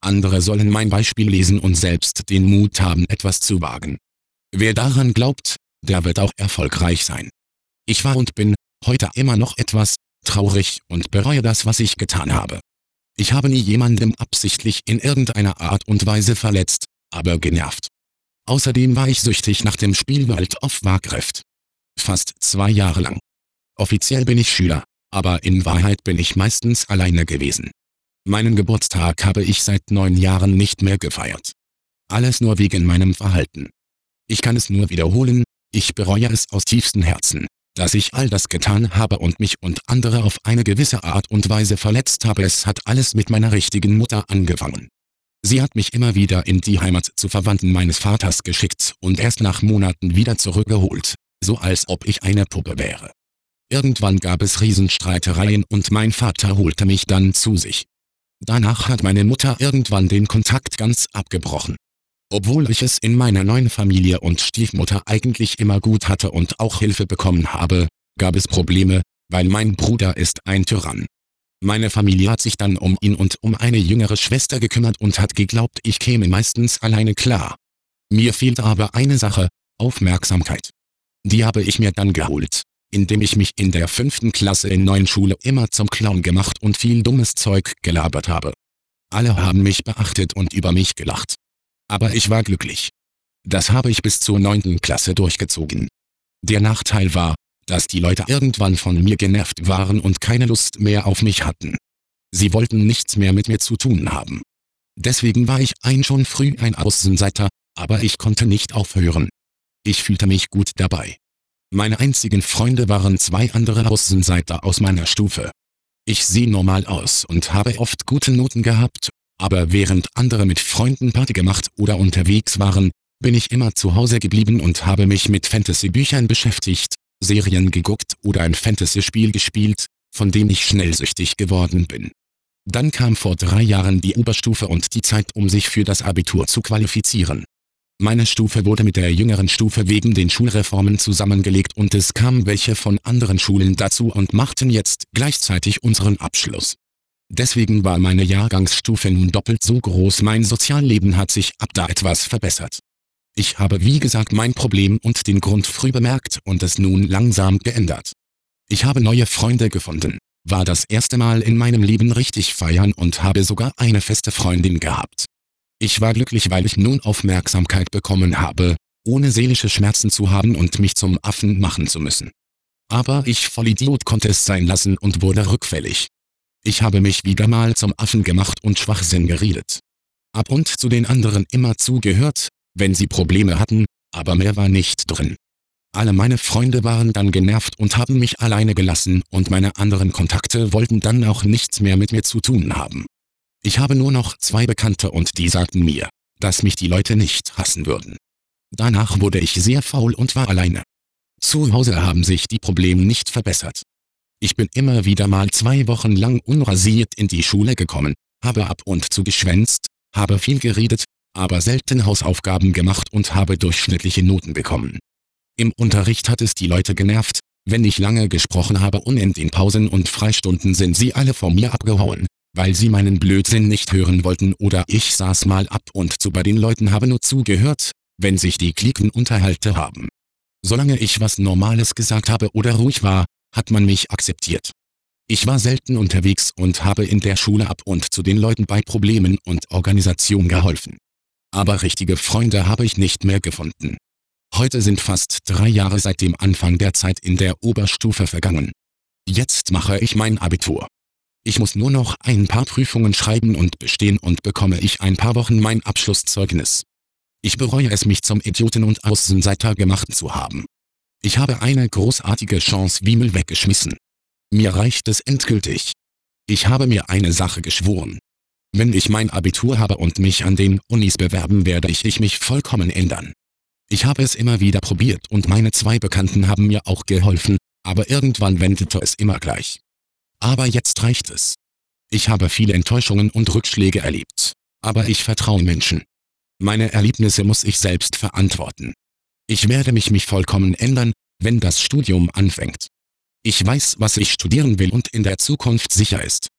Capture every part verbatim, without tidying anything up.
Andere sollen mein Beispiel lesen und selbst den Mut haben, etwas zu wagen. Wer daran glaubt, der wird auch erfolgreich sein. Ich war und bin heute immer noch etwas traurig und bereue das, was ich getan habe. Ich habe nie jemandem absichtlich in irgendeiner Art und Weise verletzt, aber genervt. Außerdem war ich süchtig nach dem Spiel World of Warcraft. Fast zwei Jahre lang. Offiziell bin ich Schüler, aber in Wahrheit bin ich meistens alleine gewesen. Meinen Geburtstag habe ich seit neun Jahren nicht mehr gefeiert. Alles nur wegen meinem Verhalten. Ich kann es nur wiederholen, ich bereue es aus tiefstem Herzen, dass ich all das getan habe und mich und andere auf eine gewisse Art und Weise verletzt habe. Es hat alles mit meiner richtigen Mutter angefangen. Sie hat mich immer wieder in die Heimat zu Verwandten meines Vaters geschickt und erst nach Monaten wieder zurückgeholt, so als ob ich eine Puppe wäre. Irgendwann gab es Riesenstreitereien und mein Vater holte mich dann zu sich. Danach hat meine Mutter irgendwann den Kontakt ganz abgebrochen. Obwohl ich es in meiner neuen Familie und Stiefmutter eigentlich immer gut hatte und auch Hilfe bekommen habe, gab es Probleme, weil mein Bruder ist ein Tyrann. Meine Familie hat sich dann um ihn und um eine jüngere Schwester gekümmert und hat geglaubt, ich käme meistens alleine klar. Mir fehlt aber eine Sache, Aufmerksamkeit. Die habe ich mir dann geholt, indem ich mich in der fünften Klasse in neuen Schule immer zum Clown gemacht und viel dummes Zeug gelabert habe. Alle haben mich beachtet und über mich gelacht. Aber ich war glücklich. Das habe ich bis zur neunten Klasse durchgezogen. Der Nachteil war, dass die Leute irgendwann von mir genervt waren und keine Lust mehr auf mich hatten. Sie wollten nichts mehr mit mir zu tun haben. Deswegen war ich ein schon früh ein Außenseiter, aber ich konnte nicht aufhören. Ich fühlte mich gut dabei. Meine einzigen Freunde waren zwei andere Außenseiter aus meiner Stufe. Ich sehe normal aus und habe oft gute Noten gehabt, aber während andere mit Freunden Party gemacht oder unterwegs waren, bin ich immer zu Hause geblieben und habe mich mit Fantasy-Büchern beschäftigt, Serien geguckt oder ein Fantasy-Spiel gespielt, von dem ich schnell süchtig geworden bin. Dann kam vor drei Jahren die Oberstufe und die Zeit, um sich für das Abitur zu qualifizieren. Meine Stufe wurde mit der jüngeren Stufe wegen den Schulreformen zusammengelegt und es kamen welche von anderen Schulen dazu und machten jetzt gleichzeitig unseren Abschluss. Deswegen war meine Jahrgangsstufe nun doppelt so groß. Mein Sozialleben hat sich ab da etwas verbessert. Ich habe wie gesagt mein Problem und den Grund früh bemerkt und es nun langsam geändert. Ich habe neue Freunde gefunden, war das erste Mal in meinem Leben richtig feiern und habe sogar eine feste Freundin gehabt. Ich war glücklich, weil ich nun Aufmerksamkeit bekommen habe, ohne seelische Schmerzen zu haben und mich zum Affen machen zu müssen. Aber ich Vollidiot konnte es sein lassen und wurde rückfällig. Ich habe mich wieder mal zum Affen gemacht und Schwachsinn geredet. Ab und zu den anderen immer zugehört, wenn sie Probleme hatten, aber mehr war nicht drin. Alle meine Freunde waren dann genervt und haben mich alleine gelassen und meine anderen Kontakte wollten dann auch nichts mehr mit mir zu tun haben. Ich habe nur noch zwei Bekannte und die sagten mir, dass mich die Leute nicht hassen würden. Danach wurde ich sehr faul und war alleine. Zu Hause haben sich die Probleme nicht verbessert. Ich bin immer wieder mal zwei Wochen lang unrasiert in die Schule gekommen, habe ab und zu geschwänzt, habe viel geredet, aber selten Hausaufgaben gemacht und habe durchschnittliche Noten bekommen. Im Unterricht hat es die Leute genervt, wenn ich lange gesprochen habe und in den Pausen und Freistunden sind sie alle von mir abgehauen, weil sie meinen Blödsinn nicht hören wollten oder ich saß mal ab und zu bei den Leuten, habe nur zugehört, wenn sich die Cliquen unterhalten haben. Solange ich was Normales gesagt habe oder ruhig war, hat man mich akzeptiert. Ich war selten unterwegs und habe in der Schule ab und zu den Leuten bei Problemen und Organisation geholfen. Aber richtige Freunde habe ich nicht mehr gefunden. Heute sind fast drei Jahre seit dem Anfang der Zeit in der Oberstufe vergangen. Jetzt mache ich mein Abitur. Ich muss nur noch ein paar Prüfungen schreiben und bestehen und bekomme ich ein paar Wochen mein Abschlusszeugnis. Ich bereue es, mich zum Idioten und Außenseiter gemacht zu haben. Ich habe eine großartige Chance wie Müll weggeschmissen. Mir reicht es endgültig. Ich habe mir eine Sache geschworen. Wenn ich mein Abitur habe und mich an den Unis bewerben, werde ich, ich mich vollkommen ändern. Ich habe es immer wieder probiert und meine zwei Bekannten haben mir auch geholfen, aber irgendwann wendete es immer gleich. Aber jetzt reicht es. Ich habe viele Enttäuschungen und Rückschläge erlebt, aber ich vertraue Menschen. Meine Erlebnisse muss ich selbst verantworten. Ich werde mich, mich vollkommen ändern, wenn das Studium anfängt. Ich weiß, was ich studieren will und in der Zukunft sicher ist.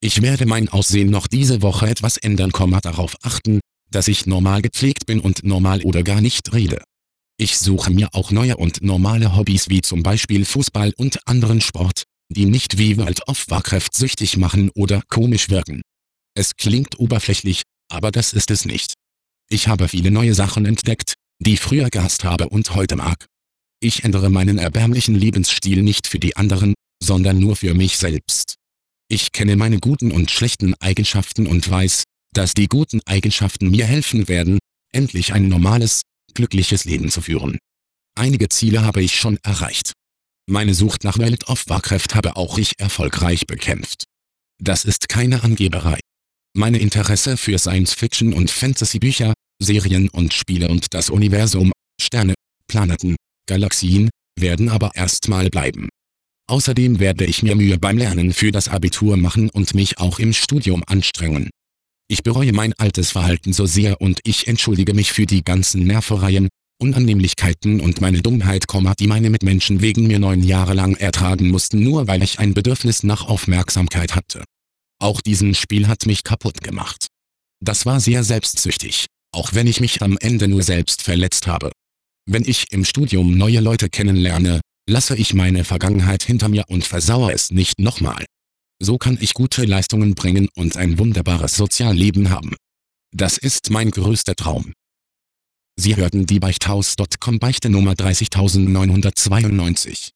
Ich werde mein Aussehen noch diese Woche etwas ändern, darauf achten, dass ich normal gepflegt bin und normal oder gar nicht rede. Ich suche mir auch neue und normale Hobbys wie zum Beispiel Fußball und anderen Sport, die nicht wie World of Warcraft süchtig machen oder komisch wirken. Es klingt oberflächlich, aber das ist es nicht. Ich habe viele neue Sachen entdeckt, die früher gehasst habe und heute mag. Ich ändere meinen erbärmlichen Lebensstil nicht für die anderen, sondern nur für mich selbst. Ich kenne meine guten und schlechten Eigenschaften und weiß, dass die guten Eigenschaften mir helfen werden, endlich ein normales, glückliches Leben zu führen. Einige Ziele habe ich schon erreicht. Meine Sucht nach World of Warcraft habe auch ich erfolgreich bekämpft. Das ist keine Angeberei. Meine Interesse für Science-Fiction und Fantasy-Bücher, Serien und Spiele und das Universum, Sterne, Planeten, Galaxien, werden aber erstmal bleiben. Außerdem werde ich mir Mühe beim Lernen für das Abitur machen und mich auch im Studium anstrengen. Ich bereue mein altes Verhalten so sehr und ich entschuldige mich für die ganzen Nervereien, Unannehmlichkeiten und meine Dummheit, die meine Mitmenschen wegen mir neun Jahre lang ertragen mussten, nur weil ich ein Bedürfnis nach Aufmerksamkeit hatte. Auch dieses Spiel hat mich kaputt gemacht. Das war sehr selbstsüchtig, auch wenn ich mich am Ende nur selbst verletzt habe. Wenn ich im Studium neue Leute kennenlerne, lasse ich meine Vergangenheit hinter mir und versaue es nicht nochmal. So kann ich gute Leistungen bringen und ein wunderbares Sozialleben haben. Das ist mein größter Traum. Sie hörten die Beichthaus Punkt com Beichte Nummer dreißigtausendneunhundertzweiundneunzig.